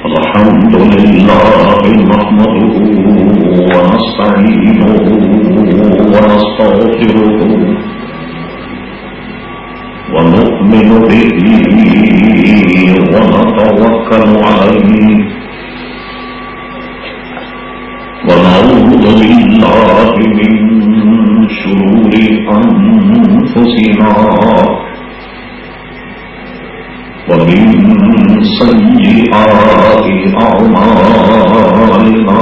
الحمد لله نحمده ونستعينه ونستغفره ونؤمن به ونتوكل عليه ونعوذ بالله من شرور أنفسنا ومن سيئات أعمالنا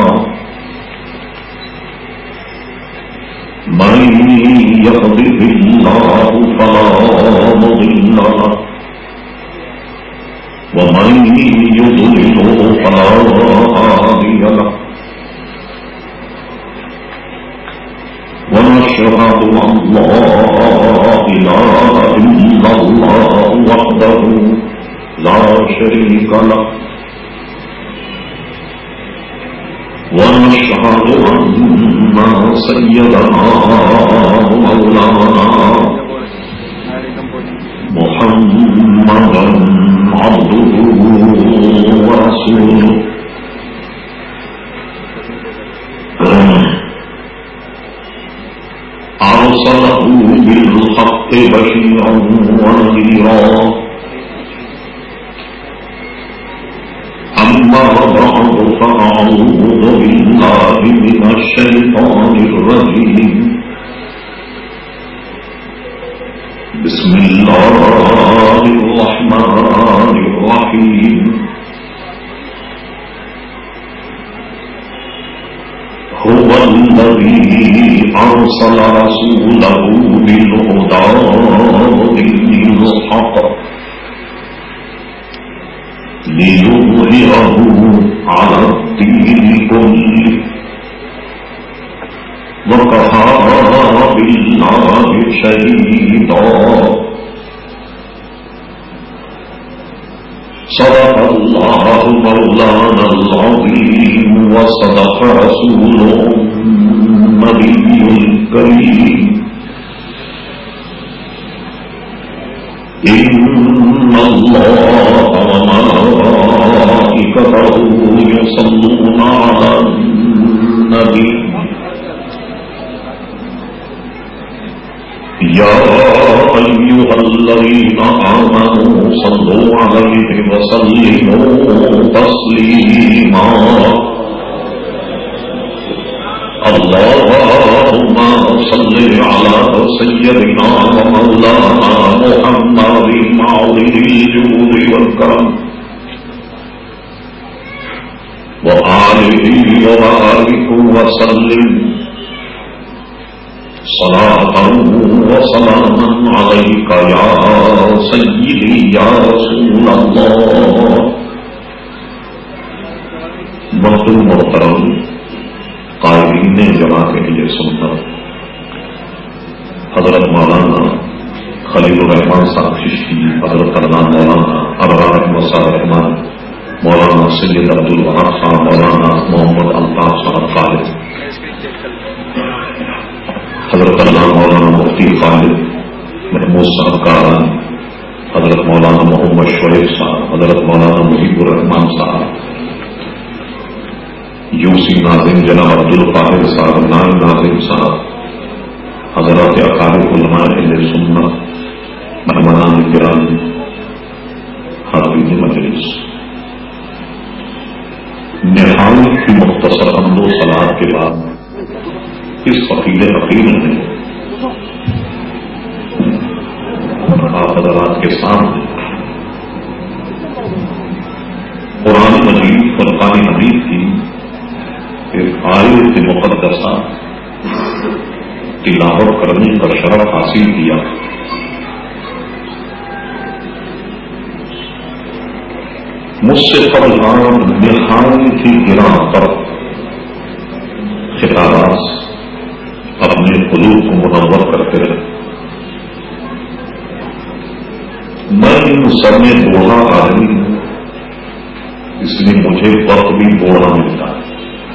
من يهده الله فلا مضل له ومن يضلل فلا هادي له ونشهد أن لا إله إلا الله وحده لا شريك له ونشهد أن سيدنا مولانا محمدا عبده ورسوله أرسله بالحق بشيرا ونذيرا أما بعد فأعوذ بالله من الشيطان الرجيم بسم الله الرحمن الرحيم هو الذي أرسل رسوله بالهدى ودين الحق ليظهره على الدين كله وكفى بالله شهيدا صدق الله مولانا العظيم وصدق رسوله النبي الكريم إن الله وملائكته يصلون على النبي يا أيها الذين آمنوا صلوا عليه وسلموا تسليما اللهم صل على سيدنا ومولانا محمد معرض الجود والكرم وآله وبارك وسلم صلاة وسلاما عليك يا سيدي يا رسول الله محترم قائلین جماعت کے لیے سنتا حضرت مولانا خلیل الرحمان صاحب چشتی حضرت علامہ مولانا ابرار احمد صاحب رحمان مولانا سید عبد الوہاب صاحب مولانا محمد الطاف صاحب خالد حضرت علامہ مولانا مفتی خالد محمود صاحب کاران حضرت مولانا محمد شعیب صاحب حضرت مولانا محیب الرحمان صاحب یوسی ناظم جناب عبد القاہر صاحب نائب ناظم صاحب حضرات اقارب علماء اہل سنت مہمانان کرام حاضرین مجلس نہایت کی مختصر حمد و صلات کے بعد اس فقیر حقیر نے آپ حضرات کے سامنے قرآن مجید فرقان حمید کی ایک آیت مقدسہ تلاوت کرنے کا شرف حاصل کیا. مجھ سے فرمان نہایت کی گراں پر خطابات اپنے قلوب کو منور کرتے رہے. میں ان سب میں بوڑھا آدمی ہوں، اس لیے مجھے وقت بھی بوڑھا ملتا ہے.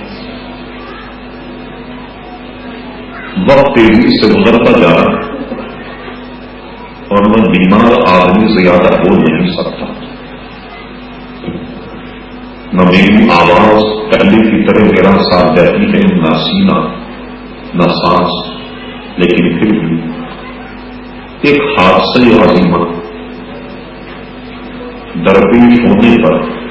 وقت تیزی سے گزرتا جا رہا اور میں بیمار آدمی سے زیادہ بول نہیں سکتا. نہ میری آواز پہلے کی طرح میرا ساتھ دیتی ہے، نہ سینہ نہ سانس، لیکن پھر بھی ایک حادثہ عظیمہ درپیش ہونے پر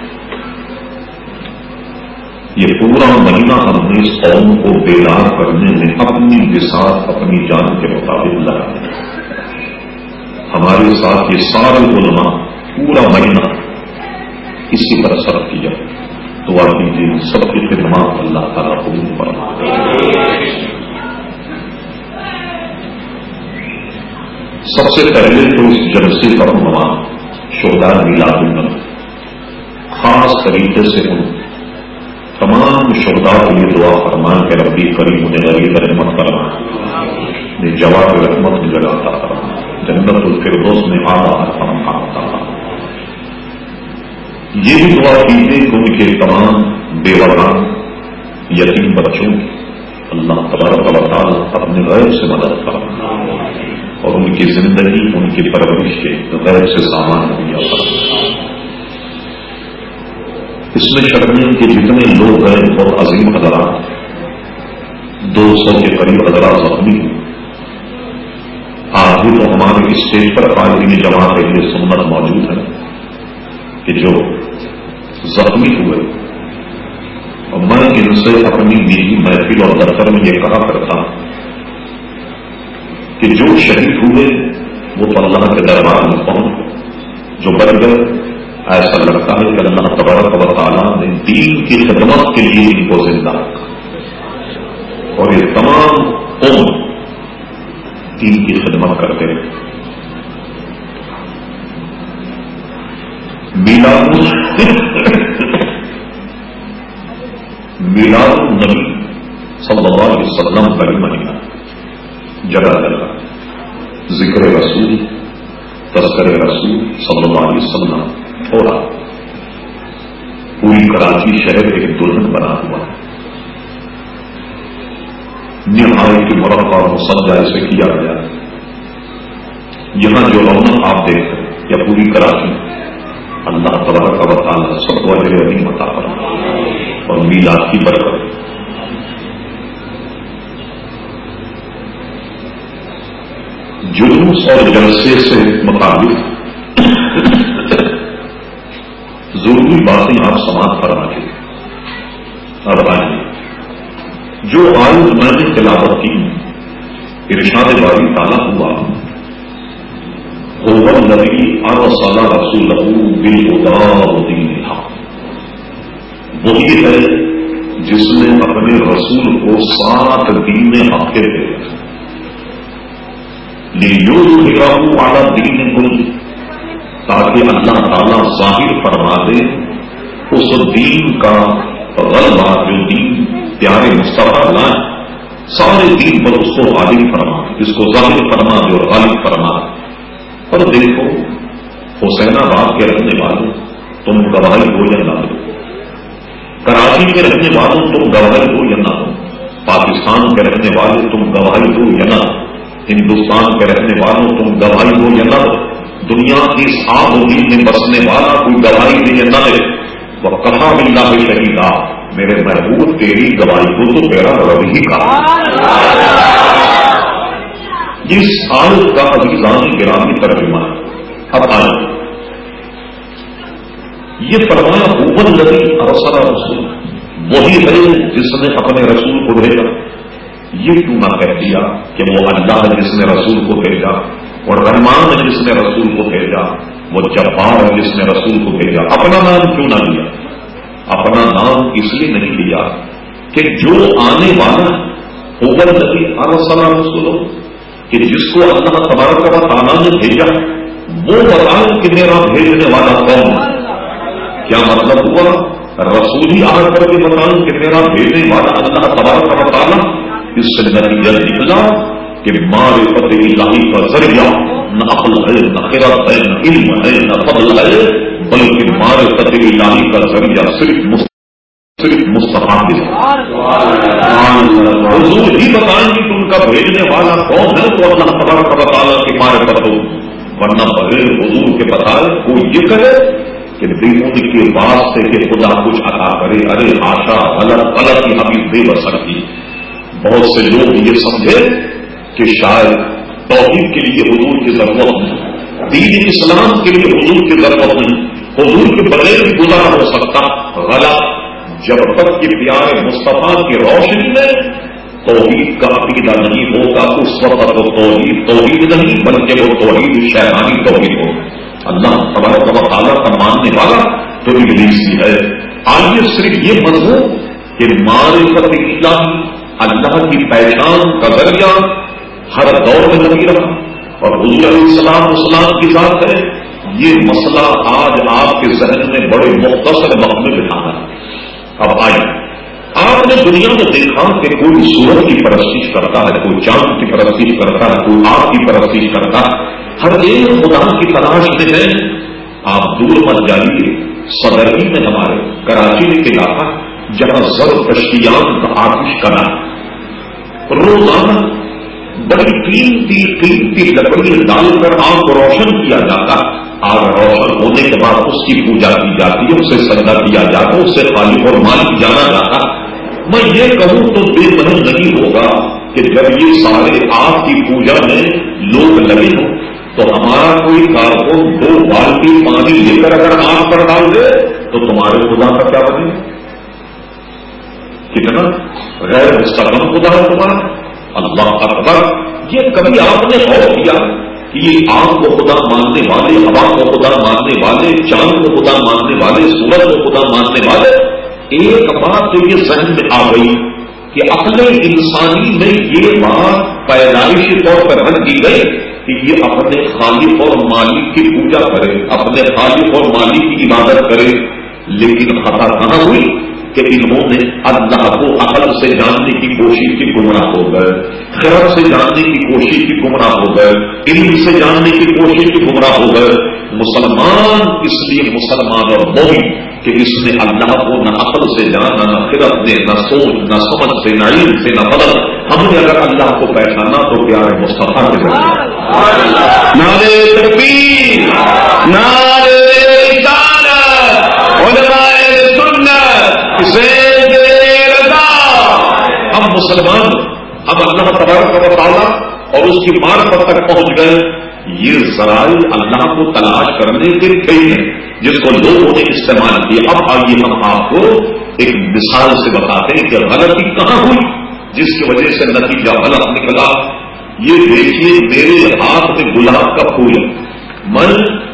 یہ پورا مہینہ ہم نے اس قوم کو بیدار کرنے میں اپنی بساط اپنی جان کے مطابق لگا دیا۔ ہمارے ساتھ یہ سارے علماء پورا مہینہ اسی پر صرف کیا۔ دعا کیجیے سب کی خدمات اللہ تعالیٰ قبول فرمائے۔ سب سے پہلے تو اس جلسے کا عنوان شہداء میلاد النبی، خاص طریقے سے ان تمام شہداء کے لیے دعا فرمان کہ ربی کریم انہیں غریب رحمت فرمائے، جواب رحمت کی جگہ عطا فرمائے، جنت الفردوس میں اعلیٰ مقام عطا فرمائے۔ یہ بھی دعا کیجیے کہ ان کے تمام بیوہان یتیم بچوں کی اللہ تبارک و تعالیٰ اپنے غیب سے مدد فرمائے اور ان کی زندگی ان کی پرورش کے غیب سے سامان مہیا فرمائے۔ اس میں شرمین کے جتنے لوگ گئے بہت عظیم حضرات، 200 کے قریب حضرات زخمی ہوئے۔ آج بھی تو ہمارے اسٹیج پر قائدین جماعت اہل سنت موجود ہے کہ جو زخمی ہوئے، اور میں ان سے اپنی نجی محفل اور دفتر میں یہ کہا کرتا ہوں کہ جو شہید ہوئے وہ تو اللہ کے دربار میں پہنچ، جو بچ گئے ایسا لگتا ہے کہ اللہ تبارک و تعالیٰ نے دین کی خدمت کے لیے ان کو زندہ رکھا، اور یہ تمام عمر دین کی خدمت کرتے رہے۔ میلاد النبی صلی اللہ علیہ وسلم کا مہینہ جگہ جگہ ذکر رسول، تذکر رسول صلی اللہ علیہ وسلم ہو رہا۔ پوری کراچی شہر ایک دلہن بنا ہوا ہے، نہایت مرقع اور مسجع سے کیا گیا۔ یہاں جو رونق آپ دیکھ رہے ہیں یا پوری کراچی، اللہ تبارک و تعالیٰ سب کو اجر عظیم عطا فرمائے اور میلاد کی برکت۔ جلوس اور جلسے سے مطابق ضروری باتیں آپ سماعت فرما کے اب آئیے۔ جو آیت میں نے تلاوت کی، ارشاد باری تعالیٰ ہوا هو الذی ارسل رسولہ بالہدی ودین الحق، وہی ہے جس نے اپنے رسول کو 7 دین حق کے بھیجا، لیظہرہ علی الدین کلہ، تاکہ اللہ تعالیٰ ظاہر فرما دے اس دین کا غلبہ جو دین پیارے مصطفیٰ لائے، سارے دین پر اس کو غالب فرما دے، اس کو ظاہر فرما دے اور غالب فرما دے۔ اور دیکھو حسین آباد کے رہنے والوں تم گواہی ہو یا نہ دو، کراچی کے رہنے والوں تم گواہی ہو یا نہ دو، پاکستان کے رہنے والے تم گواہی ہو یا نہ دو، ہندوستان کے رہنے والوں تم گواہی ہو یا نہ دو، دنیا کی اس آب و دل میں بسنے والا کوئی گواہی دے یا نہ دے، وَقَفَىٰ بِاللَّهِ شَهِيدًا، میرے محبوب تیری گواہی کو تو تیرا رب ہی کہا۔ اس آیت کا عزیزان گرامی ترجمہ ہے۔ اب آئے یہ فرمایا هو الذی ارسل رسولہ، وہی ہے جس نے اپنے رسول کو بھیجا۔ یہ کیوں نہ کہہ دیا کہ وہ اللہ ہے جس نے رسول کو بھیجا، اور رحمان ہے جس نے رسول کو بھیجا، وہ جبار ہے جس نے رسول کو بھیجا؟ اپنا نام کیوں نہ لیا؟ اپنا نام اس لیے نہیں لیا کہ جو آنے والا ہے هو الذی ارسل رسولہ، کہ جس کو اللہ تبارک و تعالیٰ نے بھیجا وہ بتائے کہ میرا بھیجنے والا کون ہے۔ کیا مطلب ہوا؟ رسول ہی آ کر کے بتائیں کہ میرا بھیجنے والا اللہ تبارک و تعالیٰ۔ اس سے نتیجہ نکلا کہ معرفت الہی کا ذریعہ نہ عقل ہے، نہ خرد ہے، نہ علم ہے، نہ فضل ہے، بلکہ معرفت الہی کا ذریعہ صرف مصطفیٰ ہے۔ حضور ہی بتائیں گے کہ ان کا بھیجنے والا کون ہے تو اللہ تبارک و تعالیٰ کی معرفت ہو، ورنہ بغیر حضور کے بتائے کوئی یہ کہے کہ بےخود کے واسطے کہ خدا کچھ عطا کرے، ارے آشا غلط غلط ہی ہمیں بے بسر کی. بہت سے لوگ یہ سمجھے کہ شاید توحید کے لیے حضور کی ضرورت نہیں، دین اسلام کے لیے حضور کی ضرورت نہیں، حضور کے بغیر بھی گزارا ہو سکتا. غلط. جب تک کہ پیارے مصطفیٰ کی روشنی میں توحید کا عقیدہ نہیں ہوگا اس وقت وہ توحید نہیں بلکہ وہ توحید شیطانی توحید ہوگا. اللہ تبارک و تعالیٰ کا ماننے والا تو ابلیس ہی ہے. آئیے صرف یہ مضمون کہ معرفت الہی اللہ کی پہچان کا ذریعہ ہر دور میں لگی رہا اور حضور علیہ السلام کی ذات ہے. یہ مسئلہ آج آپ کے ذہن میں بڑے مختصر وقت میں بٹھانا ہے. اب آئیے، آپ نے دنیا میں دیکھا کہ کوئی سورج کی پرستش کرتا ہے، کوئی چاند کی پرستش کرتا ہے، کوئی آگ کی پرستش کرتا ہے. ہر ایک خدا کی تلاش میں ہے. آپ دور مت جائیے، صدرگی میں ہمارے کراچی میں علاقہ جہاں زرتشتیان کا آتش کرا روزانہ بڑی قیمتی لکڑی ڈال کر آگ کو روشن کیا جاتا. آگ روشن ہونے کے بعد اس کی پوجا کی جاتی ہے، اسے سجدہ کیا جاتا، اس سے خالق اور مالک جانا جاتا. میں یہ کہوں تو بے محل نہیں ہوگا کہ جب یہ سارے آگ کی پوجا میں لوگ لگے ہوں تو ہمارا کوئی کارکن 2 بالٹی پانی لے کر اگر آگ پر ڈال دے تو تمہارے خدا کا کیا بنے؟ کتنا غیر مستقم خدا ہے تمہارا. اللہ اکبر. یہ کبھی آپ نے غور کیا کہ یہ آگ کو خدا ماننے والے، ہوا کو خدا ماننے والے، چاند کو خدا ماننے والے، سورج کو خدا ماننے والے، ایک بات تو یہ ذہن میں آ گئی کہ عقل انسانی میں یہ بات پیدائشی طور پر رکھ دی گئی کہ یہ اپنے خالق اور مالک کی پوجا کرے، اپنے خالق اور مالک کی عبادت کرے. لیکن خطا کہاں ہوئی کہ انہوں نے اللہ کو عقل سے جاننے کی کوشش کی، گمراہ ہو گئے. خرد سے جاننے کی کوشش کی، گمراہ ہو گئے. علم سے جاننے کی کوشش کی، گمراہ ہو گئے. مسلمان اس لیے مسلمان اور مومن کہ اس نے اللہ کو نہ عقل سے جانا، نہ خرد نے، نہ سوچ، نہ سمجھ سے، نہ علم سے، نہ بدل. ہم نے اگر اللہ کو پہچانا تو پیارے مصطفیٰ کے ذریعے. نعرے تکبیر، نعرے رسالت، علماء سنت، زید رضا. ہم مسلمان اب اللہ تبارک و تعالیٰ اور اس کی معرفت تک پہنچ گئے. یہ ذرائع اللہ کو تلاش کرنے کے کئی ہیں جس کو لوگوں نے استعمال کیا. اب آئیے ہم آپ کو ایک مثال سے بتاتے ہیں کہ غلطی کہاں ہوئی جس کی وجہ سے نتیجہ غلط نکلا. یہ دیکھیے میرے ہاتھ میں گلاب کا پھول ہے. میں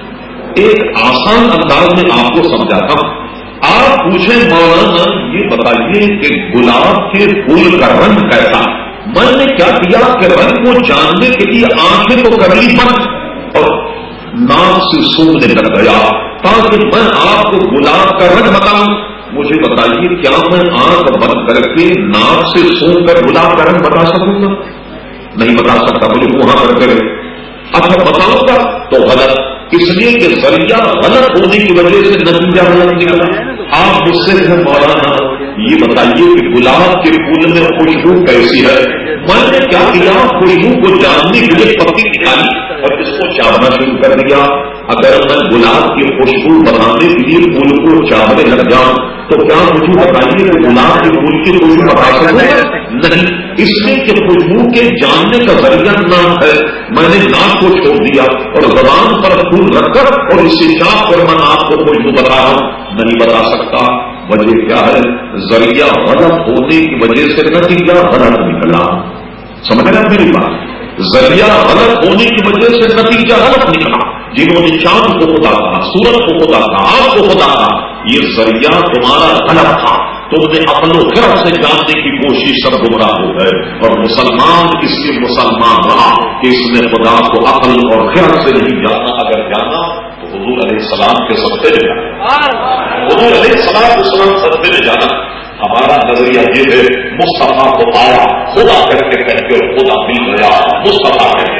ایک آسان انداز میں آپ کو سمجھاتا ہوں. آپ پوچھیں مولانا یہ بتائیے کہ گلاب کے پھول کا رنگ کیسا؟ میں نے کیا کیا کہ رنگ کو جاننے کے لیے آنکھیں تو کر لی بند اور ناک سے سونگنے لگ گیا تاکہ میں آپ کو گلاب کا رنگ بتاؤں. مجھے بتائیے کیا میں آنکھ بند کر کے ناک سے سونگ کر گلاب کا رنگ بتا سکوں گا؟ نہیں بتا سکتا. مجھے وہاں کر کے اچھا بتاؤں گا تو غلط، اس لیے کہ ذریعہ غلط ہونے کی وجہ سے نتیجہ غلط نکلا. آپ مجھ سے مولانا یہ بتائیے کہ گلاب کے پھول میں خوشبو کیسی ہے؟ میں نے کیا کیا، خوشبو کو جاننے کے لیے پتی نکالی اور اس کو چاہنا شروع کر دیا. اگر میں گلاب کی خوشبو بتانے کے لیے پھول کو چاہنے لگ جاؤں تو کیا مجھے بتائیے کہ گلاب کے پھول کی خوشبو بتا سکوں؟ نہیں. اس لیے کہ خوشبو کے جاننے کا ذریعہ نام ہے. میں نے ناک کو چھوڑ دیا اور زبان پر پھول رکھ کر اور اسے چاپ کر میں آپ کو خوشبو بتا رہا ہوں. نہیں بتا سکتا. وجہ کیا ہے؟ ذریعہ غلط ہونے کی وجہ سے نتیجہ غلط نکلا. سمجھ رہے میری بات؟ ذریعہ غلط ہونے کی وجہ سے نتیجہ غلط نکلا. جنہوں نے چاند کو خدا کہا، سورج کو خدا کہا، آگ کو خدا کہا، یہ ذریعہ تمہارا غلط تھا. تم نے اپنے خرد سے جاننے کی کوشش سب گمراہ ہو گئے. اور مسلمان اس لیے مسلمان رہا کہ اس نے خدا کو عقل اور خرد سے نہیں جانا. اگر جانا تو حضور علیہ السلام کے صدقے میں جانا، حضور علیہ السلام صدقے میں جانا. ہمارا نظریہ یہ ہے مصطفیٰ کو پایا، خدا کر کے کہہ کے خدا مل گیا مصطفیٰ کہہ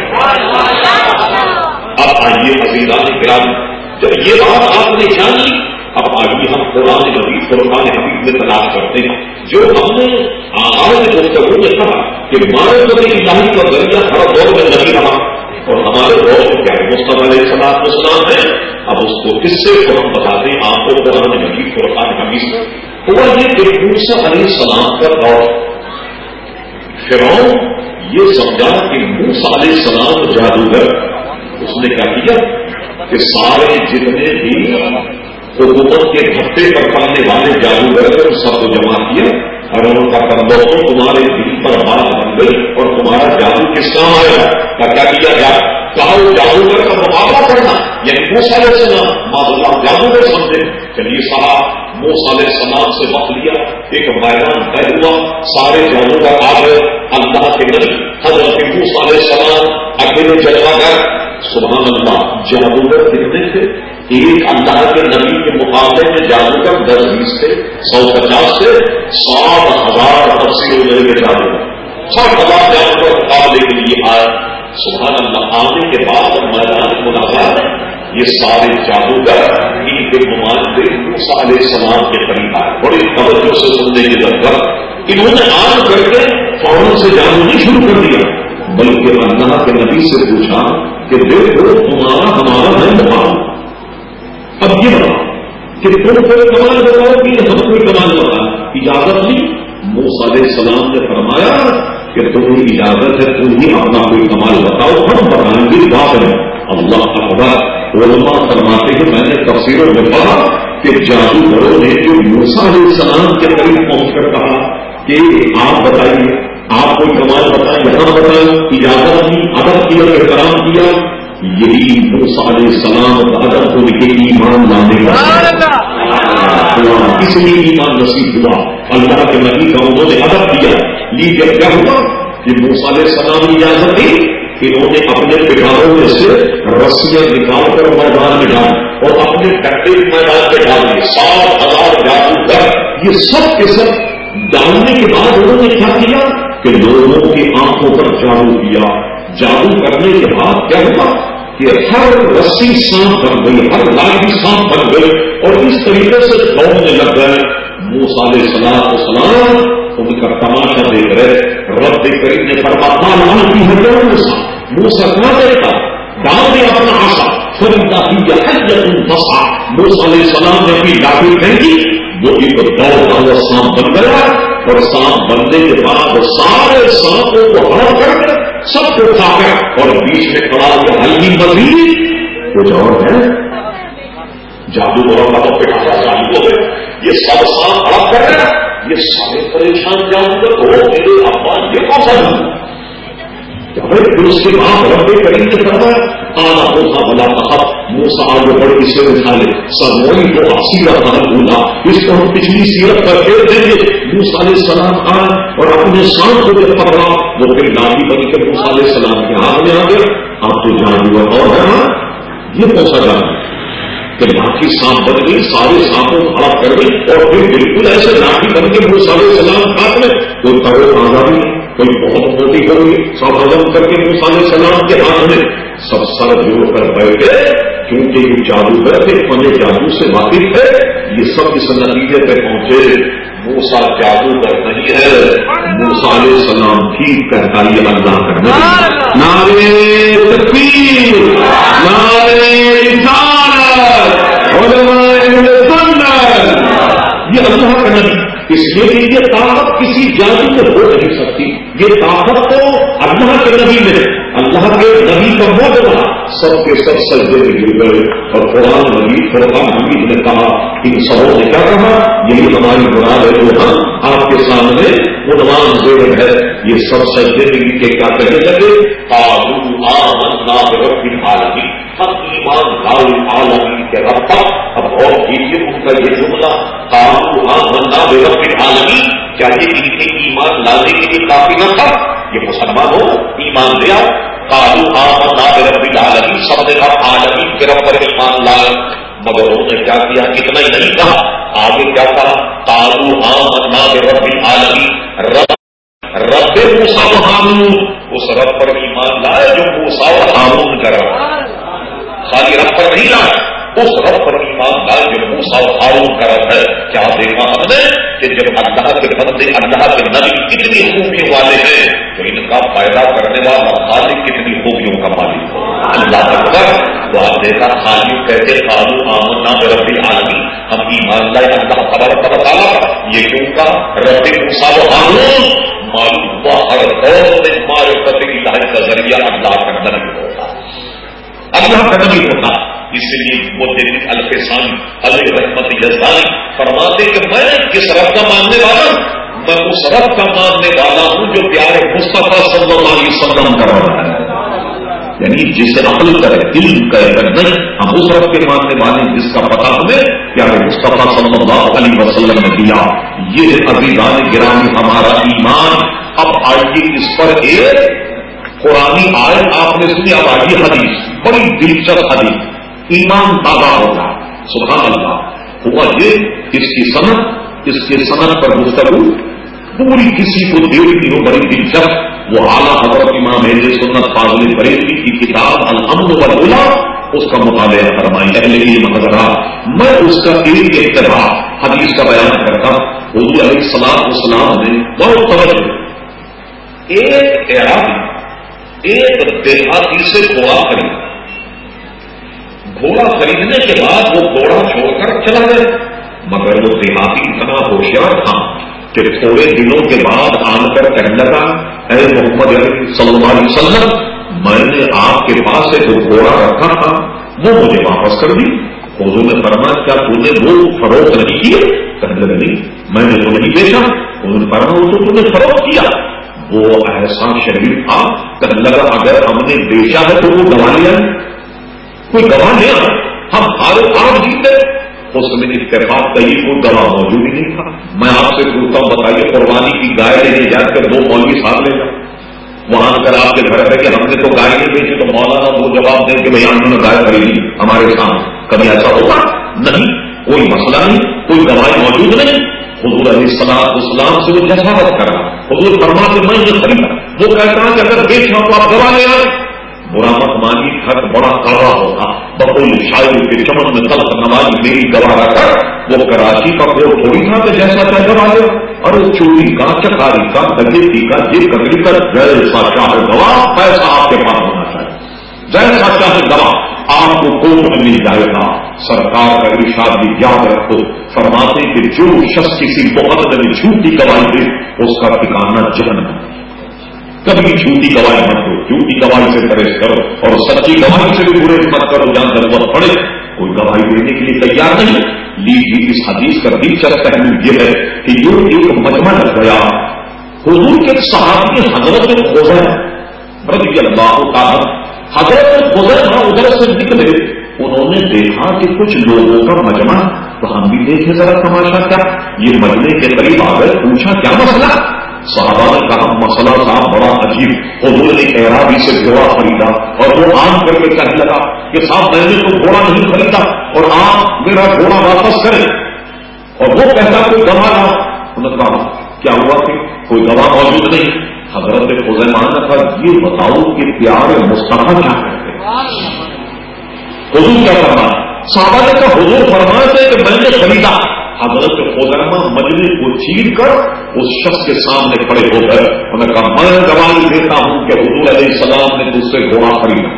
کے. اب آئیے عزیزان کرام، جب یہ بات آپ نے جانی اب آئیے ہم قرآن مجید قرآن حمید میں تلاش کرتے ہیں جو ہم نے آغاز گفتگو میں کہا کہ معرفت الہی کا ذریعہ ہر دور میں نہیں رہا. اور ہمارے دور میں کیا ہے؟ مصطفیٰ علیہ السلام ہے اب اس کو کس سے ہم بتاتے ہیں آپ کو قرآن مجید فرقان حمید ہوا یہ کہ موسیٰ علیہ السلام کا دور فرعون یہ سمجھا کہ موسیٰ علیہ السلام جادوگر، اس نے کیا کیا کہ سارے جتنے بھی حکومت کے بھٹے پر پڑنے والے جادوگر ان سب کو جمع کیا اور ان کا کردوستوں تمہارے دل پر بات بن گئی اور تمہارا جادو کس کام آئے گا کیا کیا جائے کہا وہ جادوگر کا مقابلہ کرنا، یعنی موسیٰ علیہ السلام معذ جادوگر سمجھے. چلیے صاحب موسیٰ علیہ السلام سے وقت لیا، ایک میدان طے ہوا، سارے جادوگر آ گئے، اللہ کے نبی حضرت موسیٰ علیہ السلام اکیلے جلوہ گر. سبحان اللہ، جادوگر کتنے تھے؟ ایک اللہ کے نبی کے مقابلے میں جادوگر 10-20 تھے، 150 سے 60,000 تفصیل ہو گئے جادوگر، 60,000 جادوگر مقابلے کے لیے آئے. سبحان اللہ، آنے کے بعد میدان ملاقات یہ سارے جادوگر ان کے نمائندے موسیٰ علیہ السلام کے قریب آئے. بڑی توجہ سے سننے کی ضرورت، انہوں نے آن کر کے فوراً سے جادو نہیں شروع کر دیا، بلکہ اللہ کے نبی سے پوچھا کہ دیکھو تمہارا ہمارا ہے مقام، اب یہ بتاؤ کہ تم کوئی کمال بتاؤ کہ ہم کوئی کمال بتاؤ. اجازت لی. موسیٰ علیہ السلام نے فرمایا کہ تمہیں اجازت ہے تم ہی اپنا کوئی کمال بتاؤ، ہم بتائیں گے بات ہے. اللہ اکبر. علماء فرماتے ہیں میں نے تفسیروں میں پڑھا کہ جادوگروں نے جو موسیٰ علیہ السلام کے قریب پہنچ کر کہا کہ آپ بتائیے، آپ کوئی کمال بتائیں، یہاں بتائیں، اجازت دی، ادب کیا، احترام کیا. یہی موسیٰ علیہ السلام ادب کو لے کے ایمان لانے کا اس لیے ایمان نصیب ہوا. اللہ کے نبی کا انہوں نے ادب دیا. لیکن کیا ہوا کہ موسیٰ علیہ السلام نے اجازت دی، انہوں نے اپنے پٹھانوں میں سے رسیاں نکال کر میدان میں ڈال اور اپنے ڈنڈے میدان میں ڈال دیے. 60,000 جادوگر یہ سب کے سب ڈالنے کے بعد انہوں نے کیا کیا کہ لوگوں کی آنکھوں پر جادو کیا. جادو کرنے کے بعد کیا ہوا کہ ہر رسی سانپ بن گئی، ہر لاٹھی سانپ بن گئی اور اس طریقے سے دوڑنے لگ گئے. موسیٰ علیہ السلام ان کا تماشا دیکھ رہے. رب کریم نے فرمایا کی ہے موسیٰ کہاں دیکھا ڈال دیا اپنا آسا فردا کی موسیٰ علیہ السلام نے اپنی لاٹھی پھینکی، وہ ایک دوڑتا ہوا سانپ بن گیا اور سانپ بننے کے بعد سارے سانپوں کو ہڑپ کر کے سب کو کھا کر اور بیچ میں کھڑا ہوا ہلکی مزید کچھ اور ہے جادوگروں کا تو پٹھانا چالو ہو گئے. یہ سب سانپ ہڑپ کر رہے ہیں، یہ سارے پریشان جادوگر ہو میرے ابا یہ کون سا جادو. پھر اس کے بعد رب کریم نے فرمایا آنا موسیٰ بلا تخف، موسیٰ آگے بڑھ کے سے اٹھا لے سرموئی کو سیرت نہ بھولا، اس کو ہم پچھلی سیرت پر پھیر دیں گے. موسیٰ علیہ السلام آئے اور اپنے سانپ کو جب پکڑا وہ پھر لاٹھی بن کے موسیٰ علیہ السلام کے ہاتھ میں آ گئے. آپ تو جادوگر اور ہے نا یہ کون سا جادو کہ لاٹھی سانپ بن گئی، سارے سانپوں کو ہڑپ کر گئی اور پھر بالکل ایسے لاٹھی بن کے موسیٰ علیہ السلام ہاتھ میں کوئی تڑو تازہ بھی کوئی بہت موٹی کروں گی سب ہزم کر کے موسیٰ علیہ السلام کے ہاتھ میں سب سر جوڑ کر بیٹھے کیونکہ یہ جادوگر تھے پنے جادو سے واقف تھے. یہ سب اس نتیجے پہ پہنچے موسیٰ جادوگر نہیں ہے، موسیٰ علیہ السلام ٹھیک کہتا یہ اللہ کا نبی. نعرے تکبیر، نعرے رسالت، علماء سنت، یہ اللہ کا نبی. اس لیے کہ یہ طاقت کسی جادو میں ہو نہیں سکتی، یہ طاقت تو اللہ کے نبی میں. اللہ کے نبی کا موجودہ سب کے سب سجدے میں گر گئے اور قرآن مجید فرقان حمید نے کہا ان سبوں نے کیا کہا یہی ہماری مراد ہے جو ہم آپ کے سامنے عنوان ذکر ہے. یہ سب سجدے میں گر کے کیا کہنے لگے قالوا آمنا برب العالمین، ہم ایمان لائے عالمین کے رب پر. اب اور کیجیے ان کا یہ جملہ قالوا آمنا برب العالمین، کیا یہ ان کے ایمان لانے کے لیے کافی نہ تھا؟ یہ مسلمان ہو ایمان لیا قالوا آمنا برب العالمین، سب نے کہا عالمین کے رب پر ایمان لائے، مگر انہوں نے کیا کیا اتنا ہی نہیں کہا، آگے کیا کہا قالوا آمنا برب العالمین، رب موسیٰ و ہارون، اس رب پر ایمان لائے جو موسیٰ و ہارون کا رب. خالی رب پر نہیں لائے، اس رب پر ایمان لائے جو موسیٰ اور ہارون کا رب ہے. کیا دیکھا ہم نے کہ جب اللہ کے بندے اللہ کے نبی کتنی خوبیوں والے ہیں تو ان کا پیدا کرنے والا خالق کتنی خوبیوں کا مالک ہو. اللہ اکبر. تو آپ دیکھا خالق کہتے قالوا آمنا برب العالمین، ہم ایمان لائے اللہ تبارک و تعالیٰ. یہ کیوں کا رب موسیٰ و ہارون؟ معلوم ہوا ہر دور میں معرفت الہی کا ذریعہ اللہ کا نبی ہوتا، اللہ کا نبی ہوتا. اس لیے وہ جلیل الفسانی علیہ رحمت یزدانی فرماتے کہ میں کس رب کا ماننے والا ہوں؟ میں اس رب کا ماننے والا ہوں جو پیارے مصطفیٰ صلی اللہ علیہ وسلم کا رب ہے. یعنی جسے عقل کرے علم کرے کر نہیں، ہم اس رب کے ماننے والے جس کا پتہ ہمیں پیارے مصطفیٰ صلی اللہ علیہ وسلم نے دیا. یہ عزیزان گرامی ہمارا ایمان. اب آئیے اس پر ایک قرآنی آیت آپ نے سنی، اب آئیے حدیث، بڑی دلچسپ حدیث. ایمان تازہ ہوگا. سبحان اللہ. ہوا یہ اس کی صنعت، اس کے صنعت پر گفتگو پوری کسی کو دیر نہیں ہو، بڑی دلچسپ. وہ اعلیٰ حضرت امام اہل سنت فاضل بریلوی کی کتاب الامن والعلا، اس کا مطالعہ فرمائیں اہل علم حضرات. میں اس کا ایک اتباع حدیث کا بیان کرتا. حضور علیہ السلام نے بہت توجہ، ایک اعرابی ایک دیہاتی سے گھوڑا خریدا. گھوڑا خریدنے کے بعد وہ گھوڑا چھوڑ کر چلا گیا، مگر وہ دیہاتی اتنا ہوشیار تھا کہ تھوڑے دنوں کے بعد آن کر کہنے لگا اے محمد علی صلی اللہ علیہ وسلم، میں نے آپ کے پاس ایک گھوڑا رکھا تھا، وہ مجھے واپس کر دی. حضور نے فرمایا کیا تو نے وہ فروخت نہیں کیے؟ کہنے لگا نہیں میں نے وہ نہیں بیچا. حضور نے فرمایا وہ تو تم نے فروخت کیا. وہ ایسا شریف تھا، کہنے لگا اگر ہم نے بیچا ہے تو وہ گواہ لیا، کوئی گواہ نہیں آیا، ہم ہارے آپ جیتے. اس میں اتفاق کہیں کوئی گواہ موجود ہی نہیں تھا. میں آپ سے پوچھتا ہوں بتائیے قربانی کی گائے لینے جا کر دو مولوی ساتھ لے گا، وہاں اگر آپ کے گھر ہے کہ ہم نے تو گائے نہیں بیچی تو مولانا وہ جواب دیں کہ بھائی ہم نے گائے خریدی ہمارے سامنے. کبھی ایسا ہوگا نہیں، کوئی مسئلہ نہیں، کوئی گواہی موجود نہیں. حضور علیہ السلام سے وہ جسارت کرا. حضور فرماتے میں یہ خریدا. وہ کہتا کہ اگر بیچنا تو آپ گواہ لے آئے. برا مت مانی، خط بڑا کڑوا ہوتا، بقول شاعر کے چمن میں تلخ نمازی میری گوارا کر. وہ کراچی کا کوٹ تھوڑی تھا کہ جیسا چاہے گوا لے. اور چوری کا، چکاری کا، دلیتی کا، یہ کرنے کا جیسا چاہے گواہ پیسہ آپ کے پاس ہونا چاہیے. جیسا چاہے گواہ آپ کو کوٹ میں مل جائے گا. سرکار کا ارشاد بھی یاد رکھو، فرماتے کہ جو شخص کسی مقدمے میں جھوٹی گواہی دے اس کا ٹھکانہ جہنم. کبھی جھوٹی گواہی مت دو، جھوٹی گواہی سے پرہیز کرو اور سچی گواہی سے بھی گریز مت کرو جہاں ضرورت پڑے. کوئی گواہی دینے کے لیے تیار نہیں. لیجیے اس حدیث کا دلچسپ پہلو یہ ہے کہ یہ ایک مجمع لگ گیا. حضور کے صحابی حضرت خزیمہ رضی اللہ تعالی، حضرت خزیمہ ادھر سے نکلے، انہوں نے دیکھا کہ کچھ لوگوں کا مجمع، تو ہم بھی دیکھے ذرا تماشا کیا. یہ مجمع کے قریب آ گئے، پوچھا کیا مسئلہ؟ صحابہ نے کہا مسئلہ صاحب بڑا عجیب. حضور نے اعرابی سے گھوڑا خریدا اور وہ عام کر کے کہنے لگا کہ صاحب میں نے تو گھوڑا نہیں خریدا اور آپ میرا گھوڑا واپس کریں. اور وہ کہتا کوئی گواہ لا. انہوں نے کہا کیا ہوا کہ کوئی گواہ موجود نہیں. حضرت خزیمہ نے کہا یہ بتاؤ کہ پیارے مصطفیٰ کیا کہتے ہیں، حضور کیا فرمایا؟ صحابہ نے کہا حضور فرماتے کہ میں نے خریدا. حضرت خزیمہ مجلس کو چیر کر اس شخص کے سامنے کھڑے ہو گئے. انہوں نے کہا میں گواہی دیتا ہوں کہ حضور علیہ السلام نے تجھ سے گھوڑا خریدا.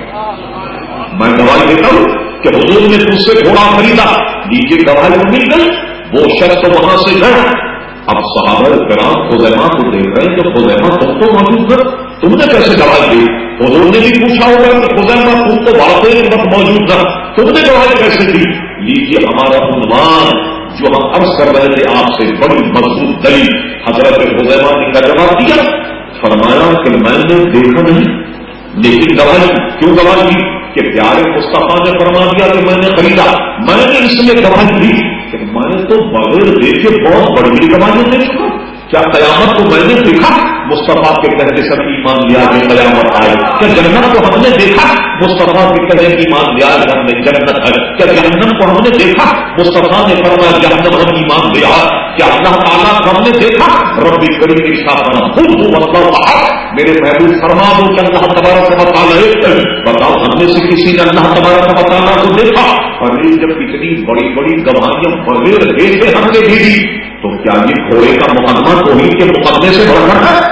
میں گواہی دیتا ہوں کہ حضور نے تجھ سے گھوڑا خریدا. لیجیے گواہی کو مل گئی. وہ شخص وہاں سے گیا. اب صحابہ کرام خزیمہ کو دیکھ رہے ہیں کہ خزیمہ تم تو موجود کر، تم نے کیسے گواہی دی؟ حضور نے بھی پوچھا ہوگا کہ خزیمہ تم تو واقعی وقت موجود تھا، تم نے گواہی کیسے دی؟ لیجیے ہمارا عنوان جو ہم عرض کر رہے تھے آپ سے، بڑی مضبوط دلیل. حضرت خزیمہ نے کا جواب دیا، فرمایا کہ میں نے دیکھا نہیں لیکن گواہی. کیوں گواہی دی؟ کہ پیارے مصطفیٰ نے فرما دیا کہ میں نے خریدا. میں نے اس میں گواہی دی کہ میں نے تو بغیر دیکھے بہت بڑی گواہی دے چکا. کیا قیامت کو میں نے دیکھا؟ مصطفیٰ کے کہنے سے ایمان لیا کہ قیامت آئے. کیا جنت کو ہم نے دیکھا؟ مصطفیٰ کے کہنے ایمان لیا کہ ہم نے جنت ہے. کیا جہنم کو ہم نے دیکھا؟ مصطفیٰ نے فرمایا جہنم ہم ایمان لیا. کیا ہم اللہ تعالیٰ ہم نے دیکھا ربی کریم کی شاخنا خود میرے محبوب فرما دو کہ اللہ تبارک و تعالیٰ بتاؤ ہم میں سے کسی نے اللہ تبارک و تعالیٰ کو دیکھا اور یہ جب اتنی بڑی بڑی گواہیاں بغیر دیکھے ہم نے بھی دی تو کیا یہ گھوڑے کا مقدمہ توحید کے مقدمے سے بڑھ کر ہے؟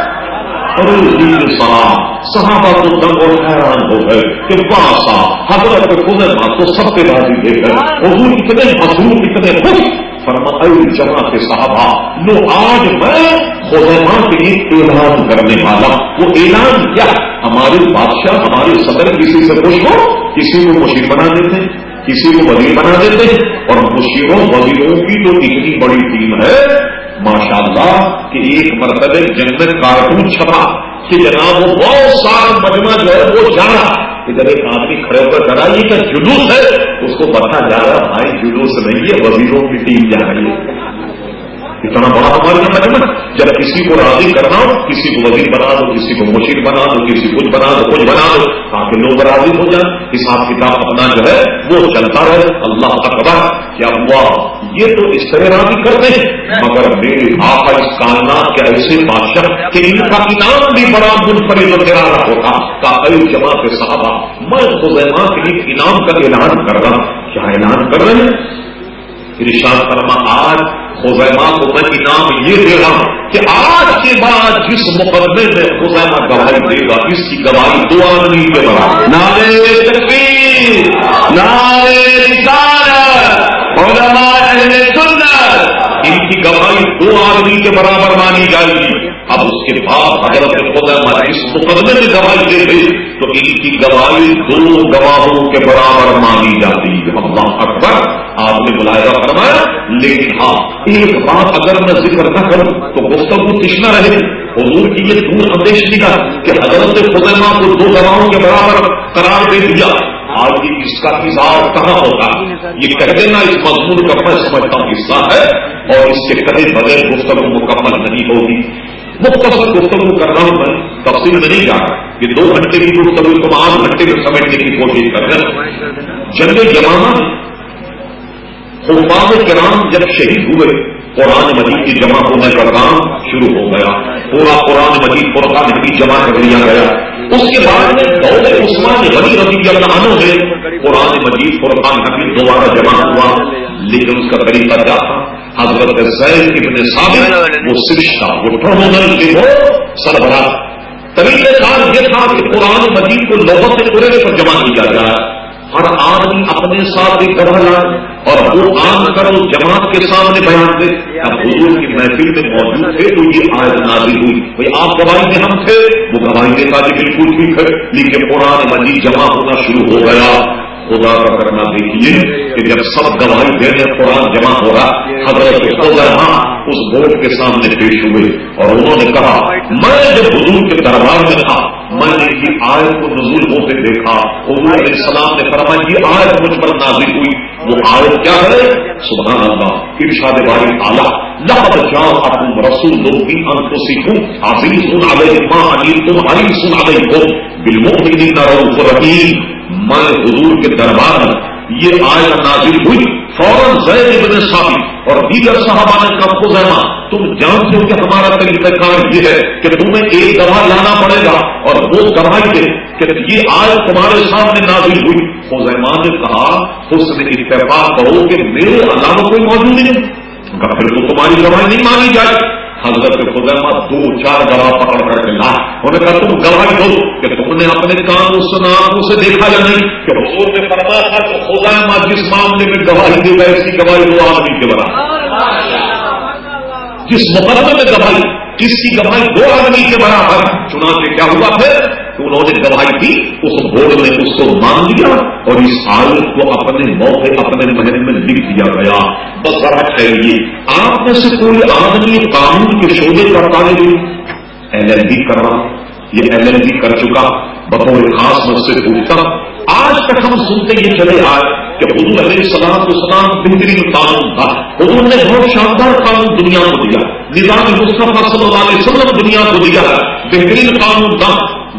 صحابہ کو دنگ اور حیران ہو گئے کہ باسا حضرت خزیمہ تو سب کے بازی دے گئے حضور اتنے مسرور اتنے خوش فرمایا جمع کے صحابہ لو آج میں خزیمہ کے لیے اعلان کرنے والا وہ اعلان کیا ہمارے بادشاہ ہمارے صدر کسی سے خوش ہو کسی کو مشیر بنا دیتے کسی کو وزیر بنا دیتے اور مشیروں وزیروں کی جو اتنی بڑی ٹیم ہے ماشاءاللہ کہ ایک مرتبہ جنگ میں کارٹون چھپا کہ جناب وہ بہت سارا مجمع جو ہے وہ جا رہا ادھر ایک آدمی کھڑے ہو کر کرا یہ کیا جلوس ہے اس کو بتا جا رہا بھائی جلوس نہیں ہے وزیروں کی ٹیم جا رہی ہے اتنا بڑا ہمارے یہاں مجمع جب کسی کو راضی کرنا ہو کسی کو وزیر بنا دو کسی کو مشیر بنا دو کسی کچھ بنا دو کچھ بنا دو تاکہ لوگ راضی ہو جائیں حساب کتاب اپنا جو ہے وہ چلتا رہے اللہ اکبر کیا ہوا یہ تو اس طرح راضی کرتے ہیں مگر میرے آقا اس کائنات کے ایسے بادشاہ کہ ان کا انعام بھی بڑا منفرد و نرالا ہوتا کا جمع کے صحابہ میں خزیمہ کے لیے انعام کا اعلان کر رہا کیا اعلان کر رہے ہیں ارشاد فرما آج خزیمہ کو میں انعام یہ دے رہا ہوں کہ آج کے بعد جس مقدمے میں خزیمہ گواہی دے گا اس کی گواہی 2 آدمی کے برابر نعرہ تکبیر نعرہ رسالت علماء اہل سنت ان کی گواہی 2 آدمی کے برابر مانی جائے گی اب اس کے بعد حضرت خزیمہ اس مقدمے میں گواہی دے گئی تو ان کی گواہی 2 گواہوں کے برابر مانی جاتی ہے اللہ اکبر آپ نے ملاحظہ فرمایا لیکن ہاں ایک بات اگر میں ذکر نہ کروں تو گفتگو تشنا رہے حضور کی یہ دور اندیش نکلا کہ حضرت خزیمہ کو 2 گواہوں کے برابر قرار دے دیا آج اس کا اظہار کہاں ہوتا یہ کہہ دینا اس مضمون کا میں سمجھتا ہوں حصہ ہے اور اس کے کبھی بغیر گفتگو مکمل نہیں ہوگی مختصر گفتگو کر رہا ہوں میں تفصیل میں نہیں جا رہا کہ 2 گھنٹے کی گفتگو کو 8 گھنٹے میں سمجھنے کی کوشش کر رہے ہیں جنگ یمامہ حفاظ کرام جب شہید ہوئے قرآن مجید کی جمع ہونے کا کام شروع ہو گیا پورا قرآن مجید فرقان کی جمع کر لیا گیا اس کے بعد میں دور عثمان غنی رضی اللہ عنہ میں قرآن مجید فرقان حکیم دوبارہ جمع ہوا لیکن اس کا طریقہ کیا تھا حضرت زید ابن ثابت وہ سرشتہ وہ ٹرمونل کے وہ سربراہ طریقہ کار یہ تھا کہ قرآن مجید کو لغت پورے پر جمع کیا جائے ہر آدمی اپنے ساتھ ایک گواہ لائے اور وہ آن کر اس جماعت کے سامنے بیان دے اب حضور کی محفل میں موجود تھے تو یہ آیت نازل ہوئی بھائی آپ گواہی میں ہم تھے وہ گواہی دیتا کہ بالکل ٹھیک ہے لیکن قرآن مجید جمع ہونا شروع ہو گیا خدا کا کرنا دیکھیے کہ جب سب گواہی دینے قرآن جمع ہو رہا حضرت خزیمہ اس بورڈ کے سامنے پیش ہوئے اور انہوں نے کہا میں جب حضور کے دربار میں تھا میں نے یہ آیت کو نزول ہوتے دیکھا حضور علیہ السلام نے فرمایا یہ آیت مجھ پر نازل ہوئی وہ آیت کیا ہے سبحان اللہ ارشاد باری اعلیٰ لقد جاءکم رسول من انفسکم عزیز علیہ ما عنتم حریص علیکم بالمؤمنین رؤوف رحیم میں حضور کے دربار میں یہ آیت نازل ہوئی فوراً زید ابن ثابت اور دیگر صحابہ نے کہا خزیمہ تم جانتے ہو کہ ہمارا طریقہ کار یہ ہے کہ تمہیں ایک گواہ لانا پڑے گا اور وہ گواہی دے کہ یہ آیت تمہارے سامنے نازل ہوئی خزیمہ نے کہا حسن اتفاق کرو کہ میرے علاوہ کوئی موجود نہیں پھر تو تمہاری گواہی نہیں مانی جائے حضرت خزیمہ 2-4 گواہ پکڑ کر کے لا انہوں نے کہا تم گواہی دو کہ تم نے اپنے کانوں سے آنکھوں سے دیکھا یا نہیں کہ حضور نے فرمایا تھا کہ خزیمہ جس معاملے میں گواہی دے گا اس کی گواہی 2 آدمی کے برابر جس مقدمے میں گواہی کس کی گواہی 2 آدمی کے برابر چنانچہ کیا ہوا پھر کہ انہوں نے گواہی دی اس بورڈ نے اس کو مان لیا اور اس آیت کو اپنے موقع اپنے محل میں لکھ دیا گیا بس ذرا ٹھہریے آپ میں سے کوئی آدمی قانون کے شعبے کا طالب LLB کر رہا یہ LLB کر چکا بطور خاص مجھ سے پوچھتا آج تک ہم سنتے یہ چلے آئے کہ حضور علیہ السلام بہترین قانون تھا حضور نے بہت شاندار قانون دنیا کو دیا نظام مصطفیٰ صلی اللہ علیہ وسلم دنیا کو دیا بہترین قانون تھا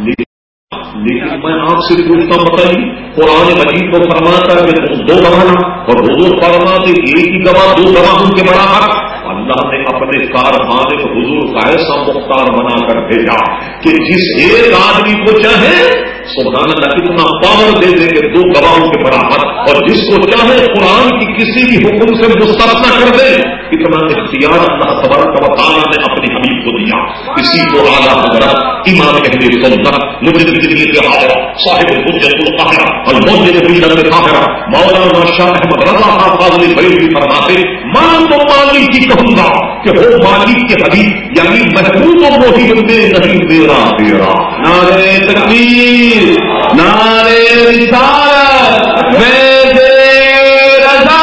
لیکن میں آپ سے پوچھتا بتائیے قرآن مجید کو فرماتا ہے کہ تم 2 گواہ اور حضور فرماتے ایک ہی گواہ 2 گواہوں کے برابر اللہ نے اپنے کارخانے کو حضور کا ایسا مختار بنا کر بھیجا کہ جس ایک آدمی کو چاہے سبحان اللہ اتنا پاور دے دیں گے 2 گواہوں کے برابر، اور جس کو چاہے قرآن کی کسی بھی حکم سے مستثنا کر دے، اتنا اختیار اللہ تبارک و تعالیٰ نے اپنی حبیب کو دیا. اسی کو اعلیٰ حضرت امام اہل سنت مجد الدین حاضرہ صاحب الحجۃ القاہرہ الموجد بالملت القاہرہ مولانا شاہ احمد رضا خان فاضلی بریلوی فرماتے مان تو مالک کی کہوں گا کہ وہ مالک کے حبیب یعنی محبوب و محب میں نہیں میرا تیرا. نعرہ تکبیر، نعرہ رسالت، میں رضا.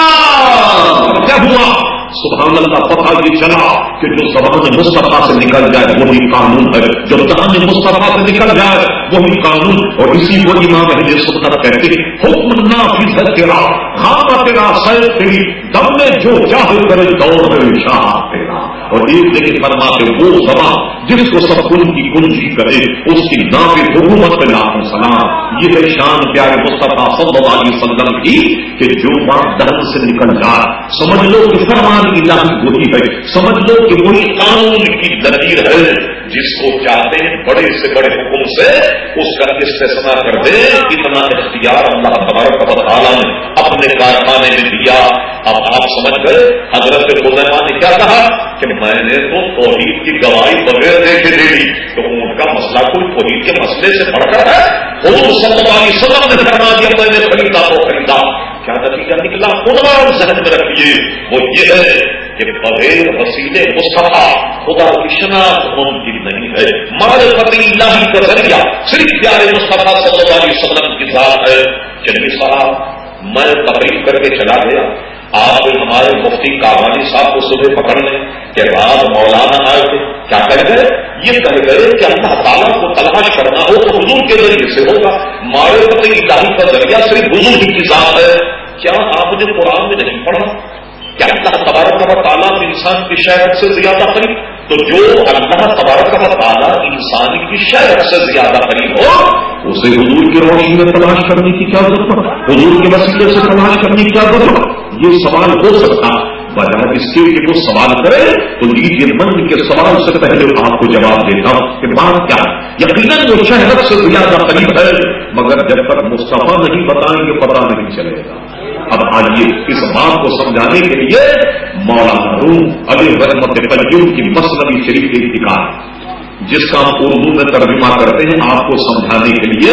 کیا ہوا؟ سبحان اللہ، پتہ یہ چلا کہ جو زبان مصطفیٰ سے نکل جائے وہی قانون ہے، جو دہان مصطفیٰ سے نکل جائے وہی قانون. اور اسی کو امام اہل سنت کہتے ہیں حکم نافذ ہے تیرا، خامہ تیرا، سیر تیری، دم میں جو چاہے کرے دور میں شاہ تیرا. اور ایک جگہ فرماتے وہ زبان جس کو سب کن کی کنجی کرے اس کی نام حکومت پہ لاکھوں سلام. یہ ہے شان پیارے مصطفیٰ صلی اللہ علیہ وسلم کی کہ جو بات دہن سے نکل جائے سمجھ لو کہ فرمان الہی وہی ہے، سمجھ لو کہ وہی قانون کی نظیر ہے. جس کو چاہتے ہیں بڑے سے بڑے حکم سے اس کا استثنا کر دے. اتنا اختیار اللہ تبارک و تعالیٰ نے اپنے کارخانے میں دیا. اب آپ سمجھ گئے حضرت خزیمہ نے کیا کہا کہ میں نے تو توحید کی گواہی بغیر دیکھے دے دی. تو ان کا مسئلہ کوئی توحید کے مسئلے سے بڑھ کر ہے. حضور صلی اللہ علیہ وسلم نے فرما دیا میں نے خریدا تو خریدا. کیا نتیجہ نکلا؟ عنوان ذہن میں رکھیے، وہ یہ ہے کہ بغیر وسیلے مصطفیٰ خدا کی شناخت ممکن نہیں ہے. معرفت الہی کا ذریعہ صرف پیارے مصطفیٰ صلی اللہ علیہ وسلم کی ذات ہے. چلیے صاحب میں تقریر کر کے چلا گیا، آپ ہمارے مفتی کاوانی صاحب کو صبح پکڑ لیں کہ رات مولانا آئے تھے. کیا کہہ گئے؟ یہ کہہ گئے کہ اللہ تعالیٰ کو تلاش کرنا ہو تو حضور کے ذریعے سے ہوگا. معرفت الہی کا ذریعہ صرف حضور کی ذات ہے. کیا آپ نے قرآن میں نہیں پڑھا کہ اللہ تبارک و تعالیٰ انسان کی شہرت سے زیادہ قریب؟ تو جو اللہ تبارک و تعالیٰ انسان کی شہرت سے زیادہ قریب ہو اسے حضور کی روشنی میں تلاش کرنے کی کیا ضرورت ہے؟ حضور کے وسیلے سے تلاش کرنے کی کیا ضرورت؟ یہ سوال ہو سکتا بجائے اس کے کہ وہ سوال کرے تو لیجیے من کے سوال سے پہلے آپ کو جواب دیتا ہوں کہ بات کیا ہے. یقیناً وہ شہرت سے زیادہ قریب ہے، مگر جب تک مصطفیٰ نہیں بتائیں گے پتہ نہیں چلے گا. اب آئیے اس بات کو سمجھانے کے لیے مولانا روم علی رحمت قیوم کی مثنوی شریف کی انتقال جس کا ہم اردو میں ترجمہ کرتے ہیں آپ کو سمجھانے کے لیے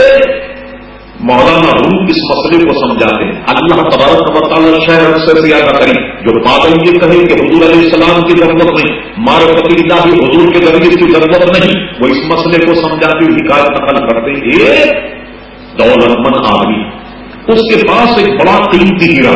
مولانا روم اس مسئلے کو سمجھاتے ہیں. اللہ تبارک و تعالیٰ شہرت سے زیادہ قریب. جو پاگل یہ کہے کہ حضور علیہ السلام کی ضرورت نہیں، معرفت الہی حضور کے ذریعے کی ضرورت نہیں، وہ اس مسئلے کو سمجھاتے ہوئے حکایت نقل کرتے ہیں. ایک دولت مند آدمی اس کے پاس ایک بڑا قیمتی ہیرا،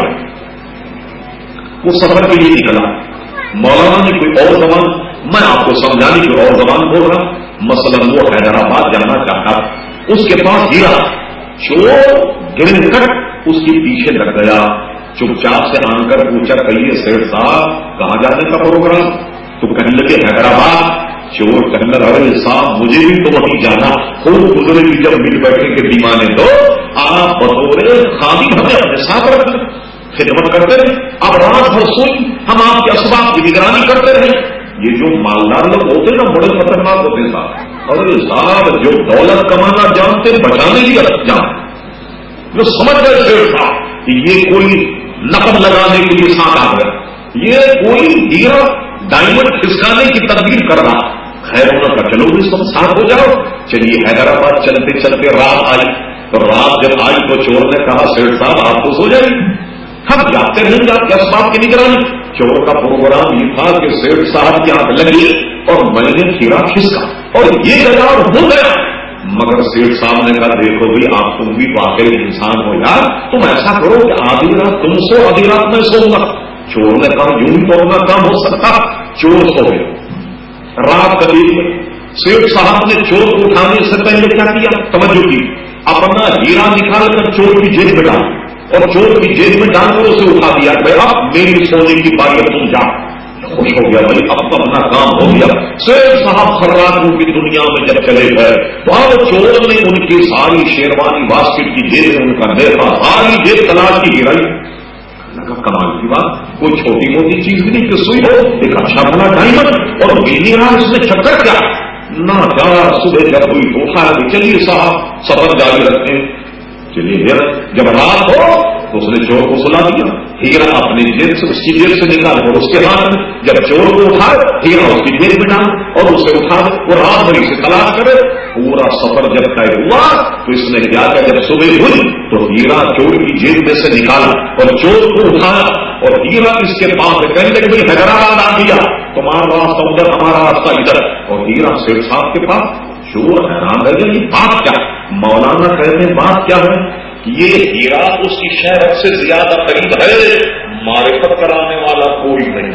وہ سفر کے لیے نکلا. مولانا نے کوئی اور زبان، میں آپ کو سمجھانے کی اور زبان بول رہا، مثلا وہ حیدرآباد جانا چاہتا، اس کے پاس ہیرا، چور گر کر اس کے پیچھے لگ گیا. چپ چاپ سے آن کر پوچھا کہیے سیٹ صاحب کہاں جانے کا پروگرام؟ تو کہنے لگے حیدرآباد. چور کہنے لگا صاحب مجھے بھی تو وہیں جانا. خوب گزرے کی جب مل بیٹھے کے دیوانے تو آپ بطور خالی ہمیں اپنے ساتھ رکھ خدمت کرتے رہے. اب رات بھر سوئی ہم آپ کے اسباب کی نگرانی کرتے رہے. یہ جو مالدار لوگ ہوتے نا بڑے خطرناک ہوتے صاحب، اور یہ صاحب جو دولت کمانا جانتے بچانے کی جان، جو سمجھ گئے شیخ صاحب کہ یہ کوئی نقد لگانے کے لیے ساتھ آ گیا، یہ کوئی ہیرا ڈائمنڈ کھسکانے کی تدبیر کر رہا. خیر انہوں کا چلو بھی سب ساتھ ہو جاؤ. چلیے حیدرآباد چلتے چلتے رات آئی، تو رات جب آئی تو چور نے کہا سیٹ صاحب آپ کو سو جائے ہم جاتے رہیں گے آپ کے اسباب کی نگرانی. چور کا پروگرام یہ تھا کہ سیٹ صاحب کی آنکھ لگی اور میں نے ہیرا کھسکا اور یہ گزار ہو گیا. مگر سیٹ صاحب نے کہا دیکھو بھی آپ تم بھی واقعی انسان ہو یار، تم ایسا کرو کہ آدھی رات تم سو آدھی رات میں سوؤں گا. چور نے کہا یوں ہی تو ہونا کام ہو سکتا. چور سو گئے. رات قریب سیٹ صاحب نے چور کو اٹھانے سے پہلے کیا کیا؟ توجہ کی، اپنا ہیرا نکال کر چور کی جیب میں ڈال اور چور کی جیب میں ڈال کر اسے اٹھا دیا. بھائی اب میری سونے کی باری تم جا. خوش ہو گیا بھائی اب تو اپنا کام ہو گیا. سیٹ صاحب خرابوں کی دنیا میں جب چلے گئے تو اب چور نے ان کی ساری شیروانی باسکٹ کی جیب میں ان کا دیکھا، ساری جیب تلاش کی گرائی. لگا کمال کی بات، کوئی چھوٹی موٹی چیز نہیں کہ سوئی ہو ایک اچھا بنا ڈائمنڈ اور ملنی رہا اس میں چکر کیا نہ کیا صبح جب ہوئی تو اٹھا کہ چلیے صاحب سفر جاری رکھتے ہیں چلیے جب رات ہو تو اس نے چور کو سلا دیا ہیرا اپنی جیب سے اس کی جیب سے نکال اور اس کے ہاتھ میں جب چور کو اٹھائے ہیرا اس کی جیب میں ڈال اور اسے اٹھا وہ رات بھر سے تلاش کرے پورا سفر جب طے ہوا تو اس نے کیا کہ جب صبح ہوئی تو ہیرا چور کی جیب میں سے نکالا اور چور کو اٹھایا اور ہیرا اس کے پاس کہنے لگے بھائی حیدرآباد آ دیا تمہارا راستہ ادھر ہمارا راستہ ادھر اور ہیرا شیر صاحب کے پاس چور حیران رہ گیا یہ بات کیا مولانا کہتے ہیں بات کیا ہے یہ ہیرا اس کی شہرت سے زیادہ قریب ہے معرفت کرانے والا کوئی نہیں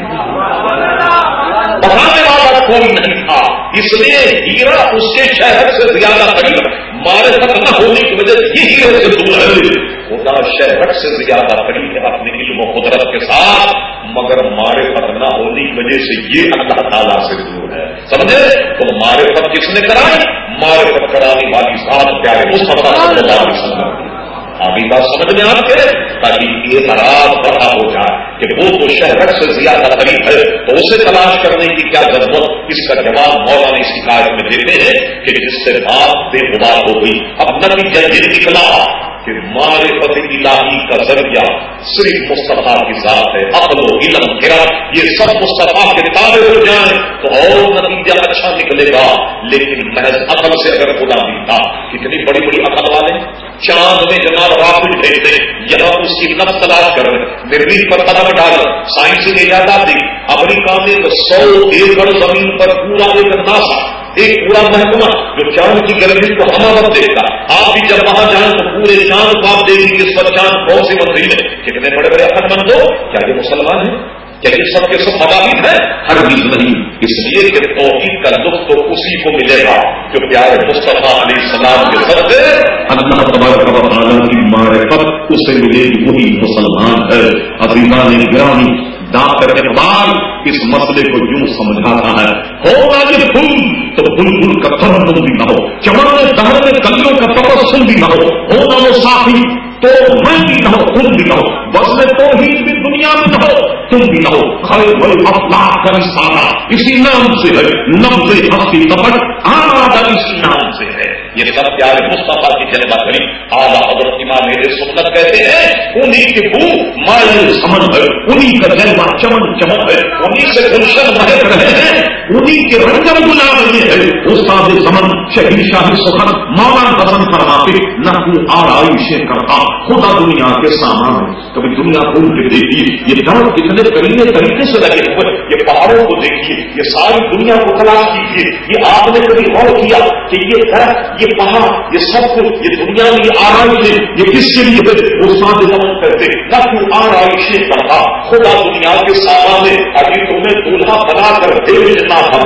بتانے والا کوئی نہیں تھا اس لیے ہیرا اس کے شہرت سے زیادہ قریب معرفت نہ ہونے کی وجہ سے یہ ہیرے سے دور ہے خدا شہرت سے زیادہ قریب ہے اپنے علم و قدرت کے ساتھ مگر معرفت نہ ہونے کی وجہ سے یہ اللہ تعالیٰ سے دور ہے سمجھے تو معرفت کس نے کرائی معرفت کرانے والی ذات پیارے مصطفیٰ صلی اللہ علیہ وسلم ابھی بات سمجھ میں آ کے تاکہ یہ اعتراض بڑا ہو جائے کہ وہ تو شہرت سے زیادہ قریب ہے تو اسے تلاش کرنے کی کیا ضرورت اس کا جواب مولانا اس حکایت میں دیتے ہیں کہ جس سے بات بے خدا ہو گئی اب نتیجہ یہ نکلا کہ معرفت الہی کا ذریعہ صرف مصطفیٰ کی ذات ہے عقل و علم قرات یہ سب مصطفیٰ کے تابع ہو جائیں تو اور نتیجہ اچھا نکلے گا لیکن محض عقل سے اگر خدا ملتا کتنی بڑی بڑی عقل والے چاند میں جناب راکٹ بھیجتے یہاں اس کی نفس تلاش کر مریخ پر قدم ڈال سائنسی ایجادات دی امریکہ میں تو 100 ایکڑ زمین پر پورا ایک ناسا ایک پورا محکمہ جو چاند کی گرمی کو ہمارت دیکھتا آپ بھی جب وہاں جائیں تو پورے چاند کو آپ دیکھیں اس پر چاند کون سی منزل ہے کتنے بڑے بڑے عقل مند ہو کیا یہ مسلمان ہیں کیا یہ سب کے سب مداحد ہے ہر چیز نہیں اس لیے کہ توحید کا لطف تو اسی کو ملے گا جو پیارے مصطفیٰ علیہ السلام کے سب سے اللہ تبارک و تعالیٰ کی معرفت اسے ملے گی وہی مسلمان ہے عزیزان گرامی ڈاکٹر اقبال اس مسئلے کو یوں سمجھاتا ہے ہوگا یہ پھول تو بلبل کا ترنم بھی نہ ہو چمن دہر میں کلیوں کا تبسم بھی نہ ہونا وہ ساتھی تو میں بھی نہ ہو تم بھی نہ ہو بس میں توحید بھی دنیا میں نہ ہو تم بھی نہ ہو خیر افلاح کا رسالہ اسی نام سے ہے نبض ہستی کپٹ آدھا اسی نام سے ہے یہ سب پیارے مصطفیٰ کی جلوہ کری اعلیٰ حضرت امام سنت کہتے ہیں انہیں کی بو مائل سمن ہے انہیں کا جلوہ چمن چمن ہے انہیں سے گلشن مہک رہے ہیں انہیں کے رنگم گلا رہے ہیں استاد زمن شہید شاہ سخن مولا پسند فرماتے نہ تو آرائشیں کرتا خدا دنیا کے سامان کبھی دنیا کھول کے دیکھیے یہ درد کتنے کرینے طریقے سے لگے ہوئے یہ پہاڑوں کو دیکھیے یہ ساری دنیا کو تلاش کیجیے یہ آپ نے کبھی غور کیا کہ یہ درد یہ پہاڑ یہ سب کچھ یہ دنیا میں یہ آرائش ہے یہ کس کے لیے ہے وہ ساتھ زمن کرتے نہ تو آرائشیں کرتا خدا دنیا کے سامان میں ابھی تمہیں دولہا بنا کر بھیجنا تھا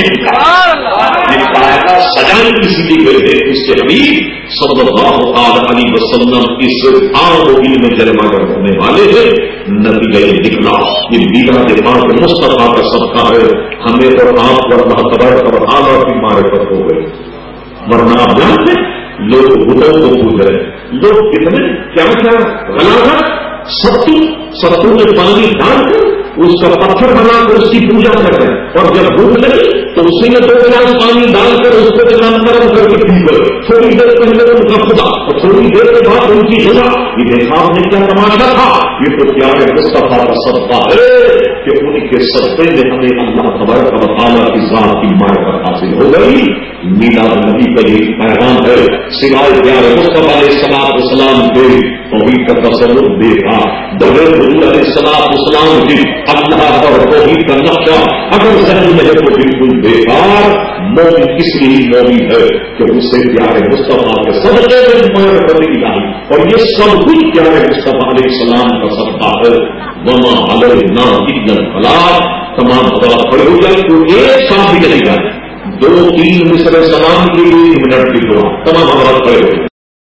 یہ کائنات سجائی اس لیے گئے ہیں اس کے حبیب صلی اللہ علیہ وسلم اس عام میں جلوہ گر ہونے والے ہیں نتیجہ یہ نکلا یہ میلاد پاک مصطفیٰ کا صدقہ ہے ہمیں اور آپ پر اللہ تبارک و تعالیٰ کی معرفت ہو گئی ورنہ آپ جانتے لوگ بتوں کو پوچھ رہے لوگ کتنے کیا کیا غلاظت ستو میں پانی ڈال کر اس کا پتھر بنا کر اس کی پوجا کر رہے ہیں اور جب بھوک لگی تو اسی میں 2 گلاس پانی ڈال کر اس کو جناب نرم کر کے پی کر تھوڑی دیر پہلے ان کا خدا اور تھوڑی دیر کے بعد ان کی خدا یہ دیکھا آپ نے کیا تماشا تھا یہ تو پیارے مصطفیٰ کا صدقہ ہے کہ ان کے صدقے میں ہمیں اللہ تبارک و تعالیٰ کی ذات کی معرفت حاصل ہو گئی میلاد نبی کا یہ پیغام ہے سوائے پیارے مصطفیٰ علیہ السلام کے توحید کا تصور دیکھا بغیر حضور علیہ السلام کی اللہ اور توحید کا نقشہ اگر ذہن میں ہے تو بالکل بیکار مومن اس لیے مومن ہے کہ اس سے پیارے مصطفیٰ کے صدقے میں معرفت الہی اور یہ سب کچھ پیارے مصطفیٰ علیہ السلام کا صدقہ ہے وما علینا الا البلاغ تمام حضرات کھڑے ہو جائیں تو ایک ساتھ بھی نہیں جائے 2-3 مصرے سلام کے لیے 1 منٹ کی دعا تمام حضرات کھڑے ہو جائیں